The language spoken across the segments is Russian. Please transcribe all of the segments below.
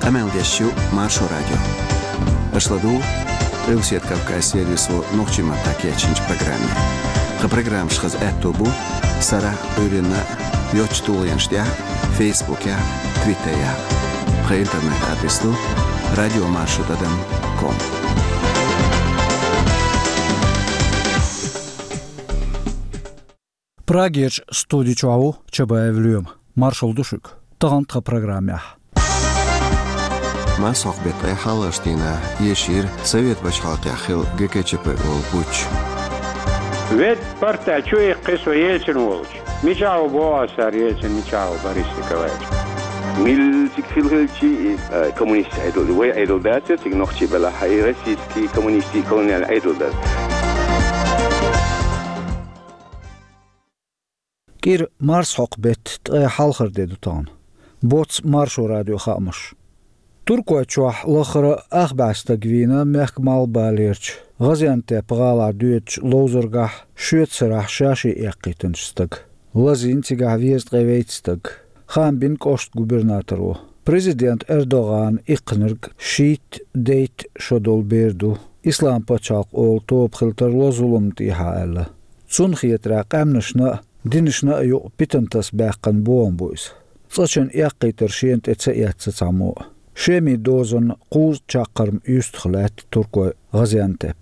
Амелдещу Маршо радио. Ашладу Русет Кавказ сервису Нохчима Такечинч программе. Программ шхаз этобу Сара Урина Йочтулянштя Фейсбуке, Твиттере. По интернет-адресу radiomarshutadam.com. Прагеч студичуаву чабаевлюем. Маршал Душик. Тагантха программе. ما صاحبت أي حالشتينا يشير سويت بشحاق يخل جكتشب والبوش. ويد برتا شوي قصة يلسن ولش. ميجاو بواسار يلسن ميجاو باريستيكواج. ميل تكفيل هالشي كومونيست ايدول وي ايدول دات تكنوختي بلا حي راسيستي كومونيستي كولونيال ايدول دات. كير مارس حق بيت تأي حالخر ديدو تان. بوتس مارشو راديو خامش. تركوا تشوح لخرة أخبعس تقوينا ميخمال باليرش غازيانتيب غالا دويتش لوزرغاح شويت سراح شاشي إيقيتنشستق لازين تيغا فيزت غيويتستق خان بين كوشت غوبرناترو Президент Эрдоган إقنرق شيت ديت شدول بيردو إسلام باتشاق أول توب خلتر لظلم تيها ألا تسونخيت راق أمنشنا دينشنا يو بيتنتس باقن بوان بويس صاشن إيقيتر شينت اتسايات تسامو شيمي دوزن قوز چاقرم يستخلات تركوا غازيانتيب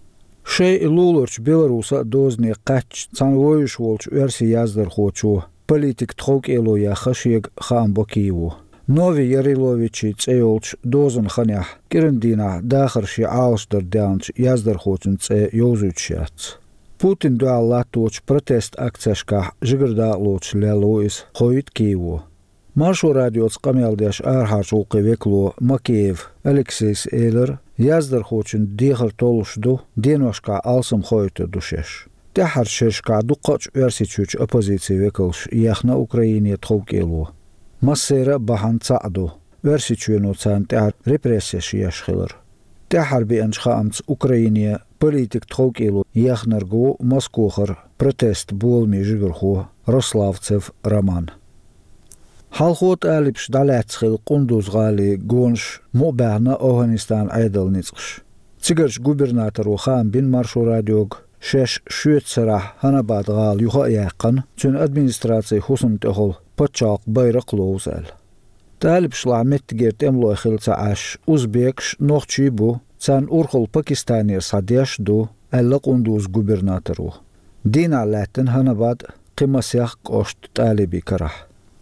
شي لولورش بيلاروسا دوزني قاتش تان ويش ولش ارسي يازدر خوچو политик тхок эло я хашиг хан бокиево нови яриловичи цеолч дозен ханях кирендина дахарши аустер данч яздер хочен це йозучац Путин дуаллаточ протест акцияшка жигырда лоч лелоис хоит киево Маршо радиоц камелдяш архарч улкевекло Макеев Алексейс Эйлер яздер хочен дихар толушду деношка алсым хоите душеш Тахар шешка дукач версичуч оппозиции веколш яхна Украине тхокело Массера бахан цаду версичуено цантар репрессия шияшхилер Тахар бианчха амц Украине политик тхокело яхнарго Москохар протест болми жигырхо Рославцев Роман Халхот алипш далецхил кундуз гали гонш мобарна Афганистан айдалницш Цигерч губернатор хан бин Маршо радиог شش شوت سرح هنا بعد غال يخايقن تون ادمنستراتسي حسن تخل بتشاق بيرق لوزل طالب شلع متجرت املو خلص عاش اوزبيكش نوخشي بو تان اورخل باكستاني صديش دو الا قندوز غوبرناتورو دين علاتن هنا بعد قمسيخ قشت طالبي كرح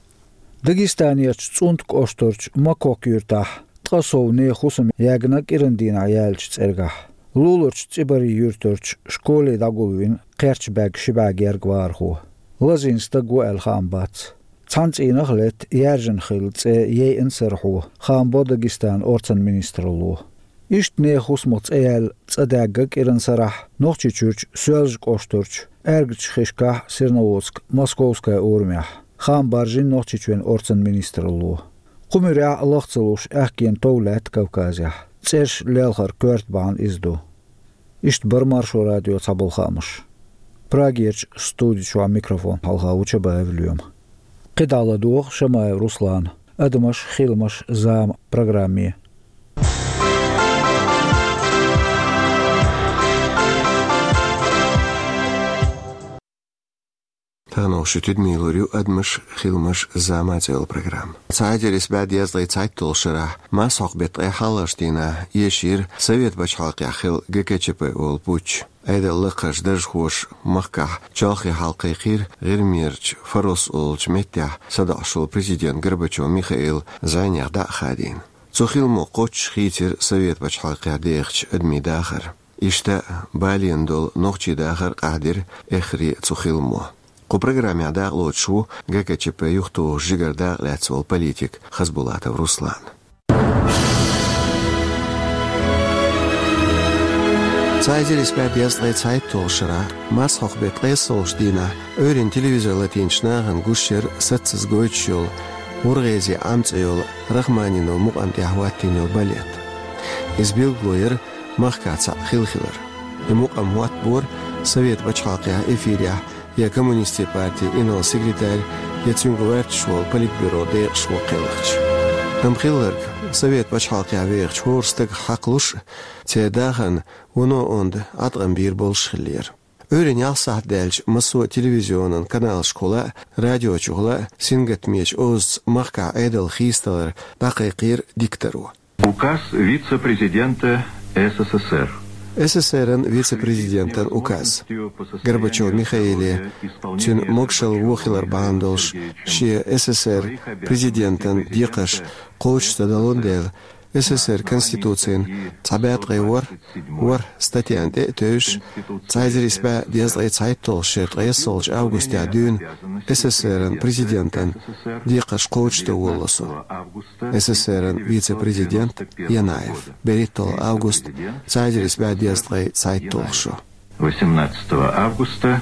دغستاني تشونت قشتورچ ماكوك يرتاح تقصوني خصم ياغنا كيرندين عيالچ صرغح Лулурч цибари юртурч школе дагувин қерчбэг шибагерг варху. Лазинста гуэл хамбац. Цанц инахлет яржен хилце е инсерху. Хамбо Дагестан орцан министрлу. Ишт не хусмуц ээл цадаггак ирансарах. Нохчичурч сюэлж коштурч. Эргч хишках Сирноводск, Московская урмях. Хамбаржин нохчичуен орцан министрлу. Кумиря лохцелуш ахкен тоулет Кавказях. Цеш лелхар квертбан изду. Ишт бар Маршо радио цабулхамыш. Прагерч студичуа микрофон халхауча баевлюем. Кидала дух Шамаев Руслан. Адмаш хилмаш зам программе. Тано шутит милурю адмаш хилмаш замател программ. Цайдерис бад язлай цайтол шарах ма сохбет ай халаштина ешир совет бачхалк яхил ГКЧП олпуч. Айда лыкаш дажхош махках чалхи халкай хир гирмирч фарос олч меття садашул президент Горбачев Михаил Занях да хадин. Цухил мо коч хитер совет бачхалк ядехч адми дахар. Ишта балиендол нохчи дахар кадир эхри цухил мо. Ко программе да лучшу ГКЧП юхту жигарда лецвол политик Хазбулатов Руслан. Цайдерис бад язлай цайтолшара мас хохбет лесолшдина өрен телевизор латинчнаган гушер сатсыз гойчул ургези амцеол Рахманино муqanti ahwattinol балет. Избил глоер махкаца хилхилер. Муqam huatbor совет бачхалкя эфиря Я коммунистической партии инал секретарь, я цюнгуэрт швол политбюро де швокелахч. Тамхиллерг Совет бачхалки авех чорстык хақлуш тедахын уно онд атган бир болшхилер. Örün yalsah dəlç Masu televizionun kanal şkola, radio çuğla, singet meç oz mahka edel xistalar daqiqir diktaru. Указ вице-президента СССР. СССР-ын вице-президентен указ. Горбачев Михаиле, тюн мокшал вохилар бандолш, ши СССР президентен дикаш коучта далондел, СССР Конституциян табиат гайвар вар статьянде төш цайзерисбе дезлай цайттол шерт гайсолж августя дюн СССР президентен дикаш коучта волосу. СССР вице-президент Янаев беритол август цайзерисбе дезлай цайттолшу. 18 августа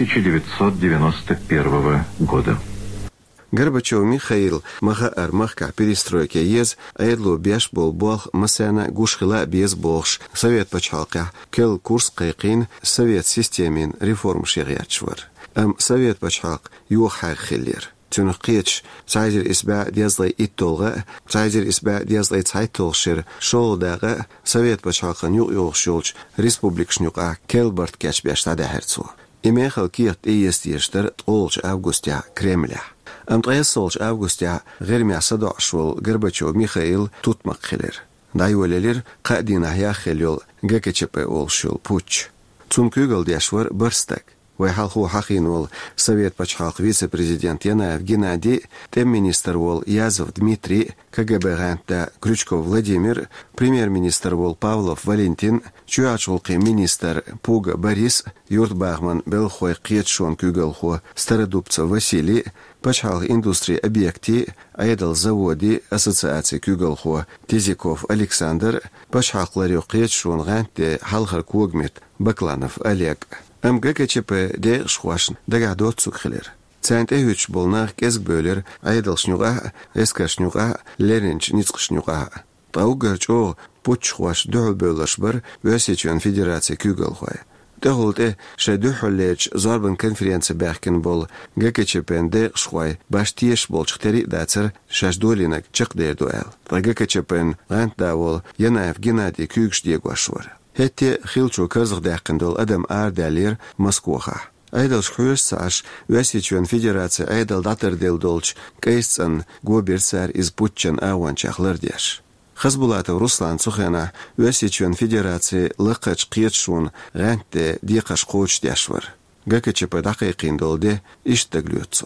1991 года. Горбачев Михаил маха махка перестройки ез айдлу беш бол масана гушхила без болш совет пачалка кел курс кайкин совет системин реформ шериатшвар совет пачалк юха хиллер тюнқич цайзер исба дезлай иттолга цайзер исба дезлай цайтолшер шолдага совет пачалкан юшулч республикшнюка келбарт кечбешта дехерцу имехал кирт естиштер олч августя Кремля Амтайсолж августя غير صداشول Горбачев Михаил тутмакхилер. Дайволелер قادينا يا خليل جاكتشب أولشول بوتش. تونكوغل ديشور برستك. وحالخو حقينول Совет Пачхалк вице-президент Янаев Геннадий, тем-министр вол Язов Дмитрий, КГБ ганта Крючков Владимир, премьер-министр вол Павлов Валентин, чуачулки министр Пуга Борис, Юртбахман Белхой Кьетшон Кюгалхо, Стародубцев Василий, Пачхалк индустрии объекти, Айдал заводи ассоциации Кюгалхо, Тизиков Александр, Пачхалк Ларю Кьетшон ганте Халхар Кугмит, Бакланов Олег. ГКЧП де шхуашн дагадот сукхилер. Цент эхүч болнах кезг бөлер айдал шнюга, эска шнюга, леренч ницк шнюга. Таугырч о пуч шхуаш дұл бөлаш бар Весечуан Федерация Кюгалхуай. Дұлде шедухулеч зарбан конференция бәхкен бол ГКЧП де шхуай баштиеш болчықтери дацер шашдолинак чық дердуэл. ГКЧП гант давол Янаев Геннадий Кюгш дегуашвар. هتي خيلشو كازغ داقندول أدم آردالير مسكوخا. أيدل شخوش ساش واسيچوان فيدراتي أيدل داتر ديل دولش كيستن غوبيرسار إز بوتشن آوان شاخلر ديش. خزبولات روسلان سخينا واسيچوان فيدراتي لقاش قيتشون غانت ديقاش قوش ديشور. ГКЧП دقيقين دول دي إشتغلوتسو.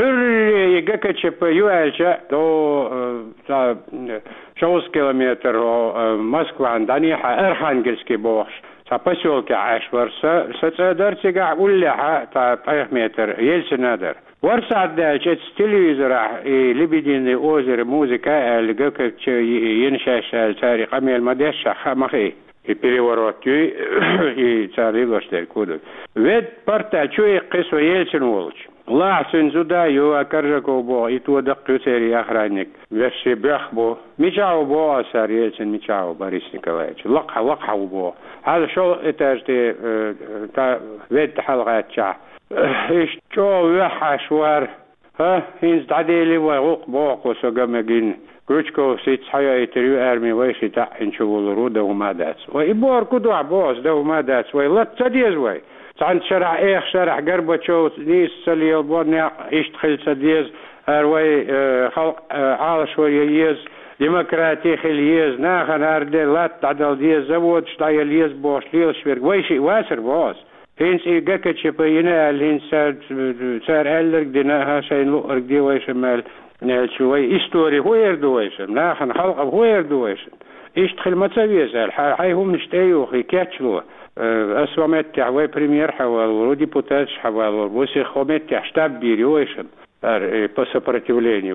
ГКЧП юэча до 6 километр Москва Даниха Архангельский богш та поселке Ашварса сацадарчига улляха та 5 метр Ельцинадер ورسعد جت تلفزيون لبدين أوزر موسيقى الجوكتش ينشأ تاريخ أمير مدرسة خمخي переворотью и цари гостей куда. Ведь парта чуй кису Ельцин волч. Лахсин зуда ю акаржако бо и ту дактусери охранник. Веши бяхбо. Мичау бо асар Ельцин Мичау Борис Николаевич. лакха бо. هذا شو اتجدي تا ведь حلقة إيش شو وحشوار ها هنز تعديلي وعوق بوق وسجمجين كروتشكو سيت حياة تريو أرمي ويشي تحن شغل رودة وما داتس ويبور كدوع بوس ده وما داتس ويلا تسديز وي تعند شرح إيه شرح قربة شو نيس سلي البورني إيش تخل سديز أروي خلق عالش وييز ديمقراطي خليز ناخن أردي لا تعدل ديز زود شتاي ليز بوش ليل شوير ويشي واسر بوس هينس إيجاكتش بينا الهين سار ألرك ديناها شين لؤرك دي ويشمال شوي إستوري هو يردويشن ناخن خلق هو يردويشن إيش تخل ما تسويسال حي هم نشتايو خي كاتشلو أسوا متع وي بريمير حوال وديبوتاتش حوال وسي خمتع штаб بيريويشن по сопротивлению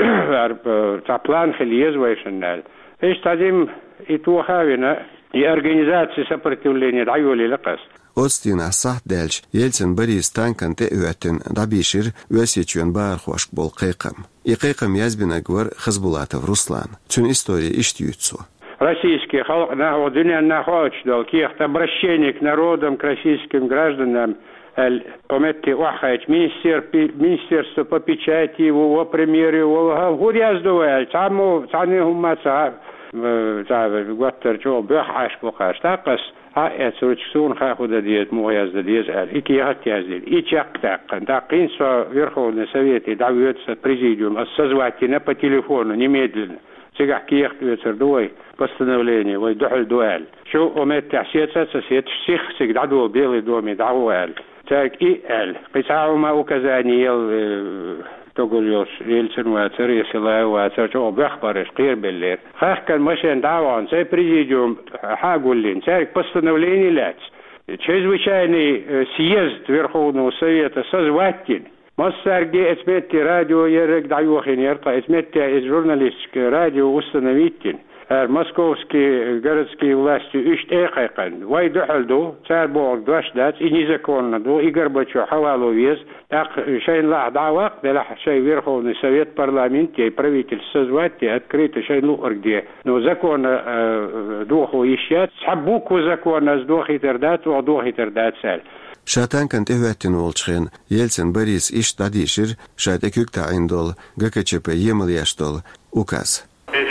та план خليز ويشنال إيش تاديم إتوخاونا и организации сопротивления дайоли лقص Отстина сахт дальш Ельцин Борис танкан те уятин дабишир весечуен бар хошк бол кайкам. И кайкам язбина гвар Хазбулатов Руслан. Тюн история иштьютсу. Российский халк на дуня находч дал ких обращение к народам, к российским гражданам الأمتي واحد министерство по печати و премьере و هورياز دوال تعني هم تعب وقتر جو بيحش بقاش تاقص ها اتسوتشون خاخد ديت موياز ديز إيكي هاتياز ديت إيشاق تاقن تاقين سو يرخو نسويتي دعويت بريزيديوم السزواتنا по телефону немедленно سيقع كي يختو دوي постановление ويدحل دوال شو أمت تعسيتها سيت شيخ سيق دعوه بيلي دومي دعوال تاك إيال قساعو ما وكزاني تقول يوش يلسن واتر يسلا واتر جو بيخبرش قير بالليل خاخ كان مشان دعوان سي بريزيديوم حاقول لين سارك постановление لات чрезвычайный съезд Верховного Совета созватель Моссарги эсметти радио ерек даюхин ерта эсметти из журналистское радио установитель московские городские власти ишт эйқайқан вай духалду цар бог двашдат и незаконно до и Горбачев хавалу вез так шейн ла дауак дела шей Верховный Совет парламент и правительство созвать открыто шейн луарде но законно духу ищат сабуку законно сдохи тердат ودوخي тердат сал شاتان كانت إهواتين والشخين يلسن باريس إيش تاديشر شاتكوك تعيندول غاكتشبه يملياشتول وكاس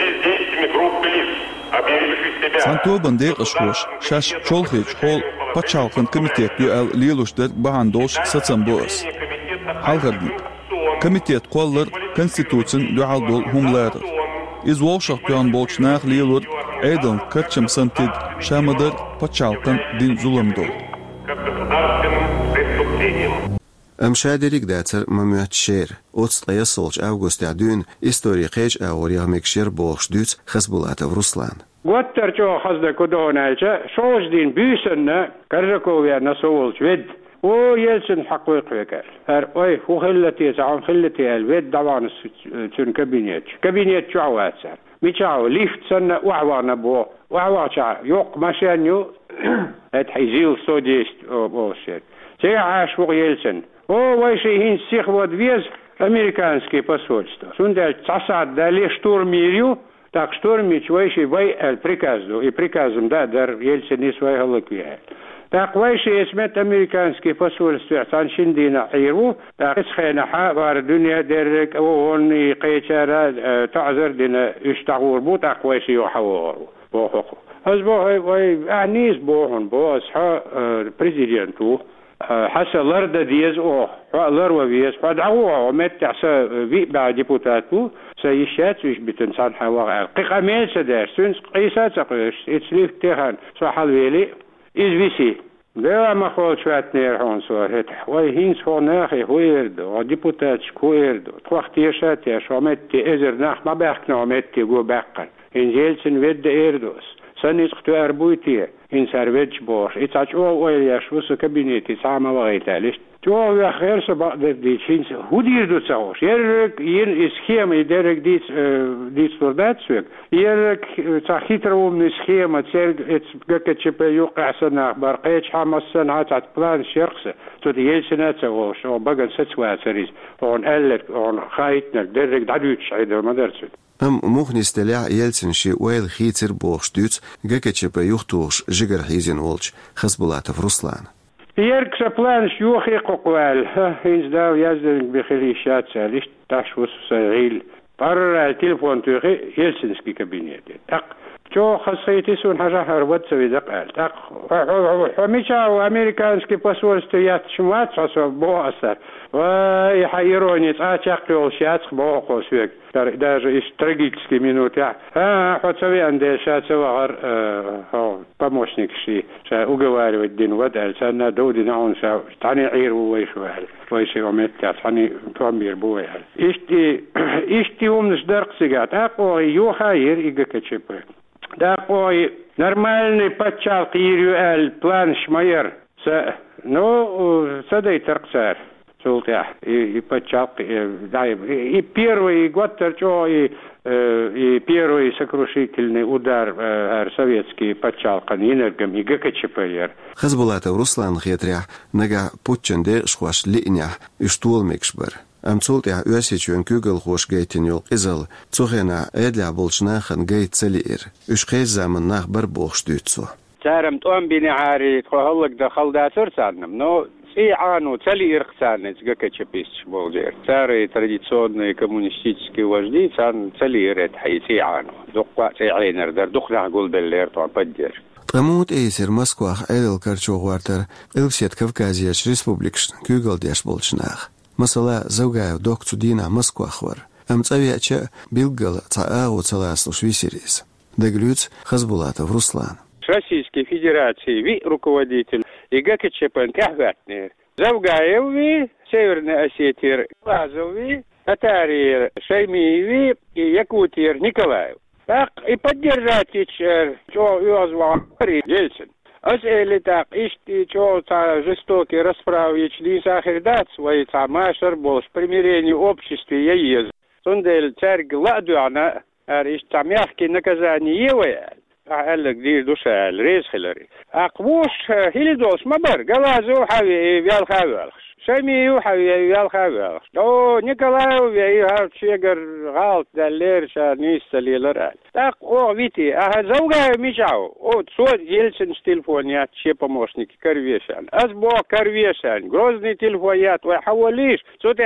Santo Bandel Ashkosh, Shash Cholhich Hall, Pachalkan Комитет Юэл Лилуштер Бахандош Сацамбоас. Халгарди. Комитет Коллер Конституцин Дуалдол Хумлер. Из Волшах Пиан Болчнах Лилур Эйдл Качем Сантид Шамадер Пачалкан Дин Зуламдол. أمشادريك داتر مميت شير أوتست يصلش أوغوست عدون إستوري قيج أوريغ مكشير بوغش دوت خزبولات روسلان قوتر جو خزده كدونالجا شوش دين بيسن كرزكويا نسولش ود او يلسن حقوق وكال اوي هو خلتي زعم خلتي الود دعوان سن كابينيت شعوات سر ميشاو ليفت سن وعوانا بو وعوانا يوق ماشانيو اتحيزيل سوديست او شيت سي عاش فوق يلسن او ويشيهين سيخ ودвез американские посольства сундаль цасад дали штурмирю так штурмич вайши вай приказу и приказом да дар Ельцин не свой галаквия так вайши اسمت американские посольства саншиндина عيرو так اسخنا حوار الدنيا درك وني قيشارا تعذر دنا يشتغور بو так وайشي يحور بو حقوق ازبو وي انيس بوهن بو اصحى بريزيدنتو حسا لرد ديز او لر وبيز فدعوه ومتعسى في بعد ديبوتاتو سيشات وش بتنسان حواغ قيقا ميل سدار سنس قيسات قيش اتسليف تيهان صحال ويلي إز بيسي لا ما خول شوات نير هون صورت ويهين صوناخي هويرد وديبوتاتش كويرد تواختيشات يا شومتي ازر ناخ ما باخنا ومتي جو باقن انجيلسن ود ايردوس سنيس اختو اربويتي إن سربتش بوش إتاج أو يشوس كابينيتي سامع وغيتالش تو يا خير سبق دي شينس هو ديردو تساوش يرك ين إسخيما يدرك ديس فردات سوك يرك تخيترو من إسخيما تسير إتسبقك يوقع سنة برقيتش حمس سنة تبلان شرقسة تود يلسنة تساوش أو بقى ستسوات سريز أون ألك أون خايتنا درك دعوتش عيدا مدرسة ممكن يستلع يلسن شي ويل خيتر بوغش دوت غاكتشبه يختوش جگر حيزين ولش خزبولات في روسلان يرك سبلانش يوخي قوال هينز داو يزدن بخليشات ساليش تاشوس سعيل برر التليفون توخي يلسنسكي كابينيتي تق جو خصيتي سون حاجة هربت سوي دقال تق وميشا وامريكانسكي باسولستو ياتشمات ساسو بو أثر ويحيروني تاچاق يولشات بو قوسوك даже из трагических минут хотсови андешат савар помощник ши уговаривать дин вадал сана додин он са тани عيرو ويشوال ويشي ومت тани томир буял ишти умнш дарксигат ако юхаир игкчп да кой нормальный подчал кирюэл план шмайер ну садай тарксар и почалки, и первый год торчо, и первый сокрушительный удар советский почалкан энергом и ГКЧП. Хазбулата Руслан хитря, нага путченде шхваш линя, и штул микшбер. Амцулт я уасичуен кюгел хош гейтин юл изал, цухена эдля болчнахан гейт целир, ушхез заман нах бар бохш дютсо. Царам том бини хари, тхоллак дохал да сурсанным, но и цели ирхцанец, ГКЧП болдер. Старые традиционные коммунистические вожди, цели ирет хайти доква цейнер, духна гулбеллер, то поддержь. Трамут эйсер Москвах эдел карчугвартер, элвсет Кавказияч республикш, кюгалдяш болчнах. Масала заугаев докцу дина Москвахвар. Амцавяча билгал цаагу целаслу швисерис. Деглюц Хазбулатов Руслан. Российской Федерации ви руководитель и ГКЧП Кахватнер. Завгаев Северный Осетия Лазов Татария Шаймиев и Якутия Николаев. Так и поддержать что Ельцин. Или так, ишь, что жестокие расправы, не сахардать свои тамашер был в примирении обществе яез. Сундель царь гладуана, ишь там мягкие наказания евая. قالك دي دوشة الرئيس خلري أقوش هيلدوس مبر جلازو حبي بيالخابالخ شميو حبي بيالخابالخ أو نيكولاو بيها شجر غالط دلير شانيس سليلر так о вити зауга мичау от со ельцин телефонят че помощники карвешан азбо карвешан грозный телефонят ва хавалиш соте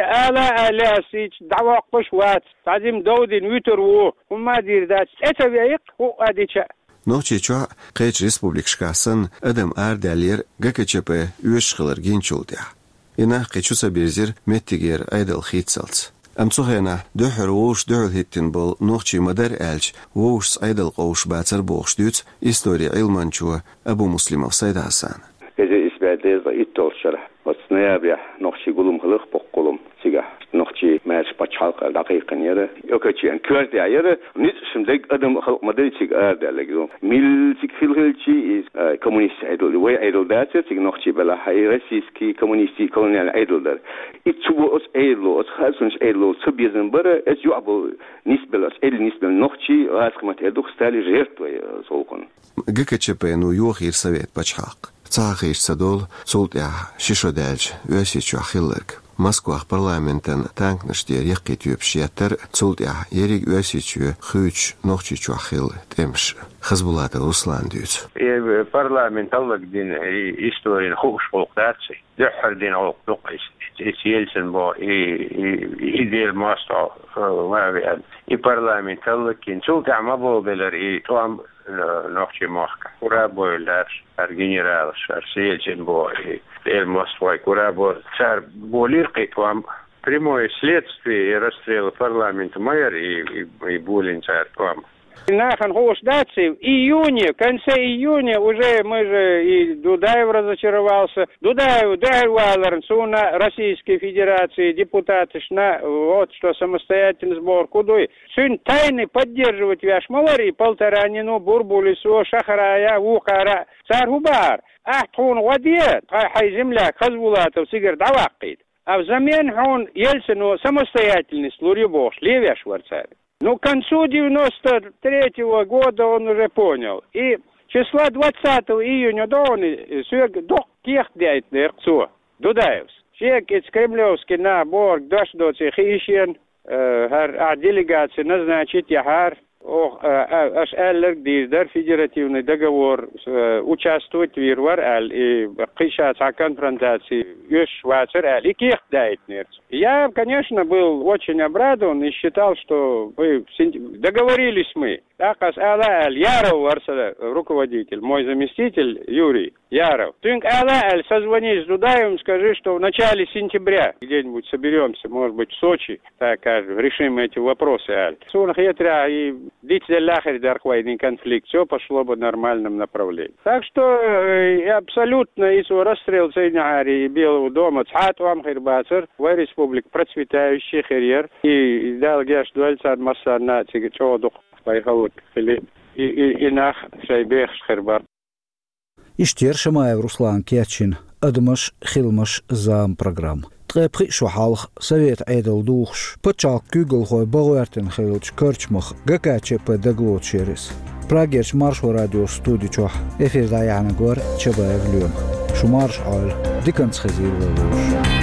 ала сич давак пошват тазим доудин витеру умадир дач это веик о адича Ночи чуа қейч республикшкасын адам ардалер ГКЧП үйешқылыр генчулдя. Ина қейчуса берзір меттігер айдал хитсалц. Амцухена дөхір оуш дөхіл хиттін бұл нұқчи мадар әлч оуш айдал қоуш бәцір боғш дүйц история илманчуа Абу Муслимов Сайда Асан. Gece isbədləyizdə ittol şərh. Osnaya noxçi qulum xılıq boqqulum siga. Noxçi məş paçalq daqiqən yeri. Yoxçi kördə yeri. Nit şimdi adam xalq madariçik ədələgə. Milçik filhilçi komünist idol. Və idoldaçı sig noxçi bela hayrassiski komünisti kolonial idollar. İçbu os idol, os xalsınç idol subizin bara es yu'bu nisbelas nisbel noxçi asqmat edux stali жертвы солкон. ГКЧП ну юхир совет пачхак. Цахиш садол султя шишодэлж өсичу ахиллык. Москвах парламентен танкныштер яккетюп шиятер султя ерик өсичу хүч нохчичу ахилл темш. Хазбулатов Руслан дүйц. Парламент аллагдин историн хушполктаци. Дөхрдин аллагдуқис. Ельцин бо и дел масто вавиан. И парламент аллакин султя маболдалар и туам нохчи Москва. Курабойлар, генерал, Ельцин бо и дел Москва. Курабо царь болирки туам прямое следствие и расстрел парламента майор и Булин царь туам. Нахан Хоушдаци в июне, в конце июня уже мы же и Дудаев разочаровался. Дудаев, Дайвалер, Суна Российской Федерации, депутаты шна, вот что самостоятельный сбор кудой. Сюн тайны поддерживать вяш малари, полторанину, бурбулису, шахарая, вухара, царгубар. Ахтун вадьет, хай земля, Хазбулатов, Сигар Давакит. А взамен он Ельцину самостоятельность, Лурибош, Левия Шварцави. Ну, к концу 93-го года он уже понял. И числа 20 июня он до кехдяет нерцо. Дудаевс. Чек из Кремлевский набор дождоться хищен, делегации назначить яхар. Аш эллер диздер федеративный договор участвовать в Ирвар и кишаться конфронтации Швейцар и кехдяет нерцо. Я, конечно, был очень обрадован и считал, что договорились мы. Так, Яров, руководитель, мой заместитель Юрий Яров. Тюнг созвонись с Дудаевым, скажи, что в начале сентября где-нибудь соберемся, может быть, в Сочи, так скажем, решим эти вопросы. И конфликт, все пошло бы в нормальном направлении. Так что абсолютно из расстрел Цейняри и Белого дома, Цхатвам Хирбацер, в республик процветающий херьер, и Далгеш Дуэльцан Массана Цигачодух. Иштер Шамаев Руслан Кячин, Адмаш Хилмаш Зам программ. Трэпхи Шухалх, Совет Айдал Духш, Пачал Кюгл Хой Багуэртен Хилч Кърчмах, ГКЧП Даглот Шерис. Прагерч Маршу радио студичох, эфир Даяна Гор, Чабаев Люм. Шумарш Аль, Диканс Хазир Валуш.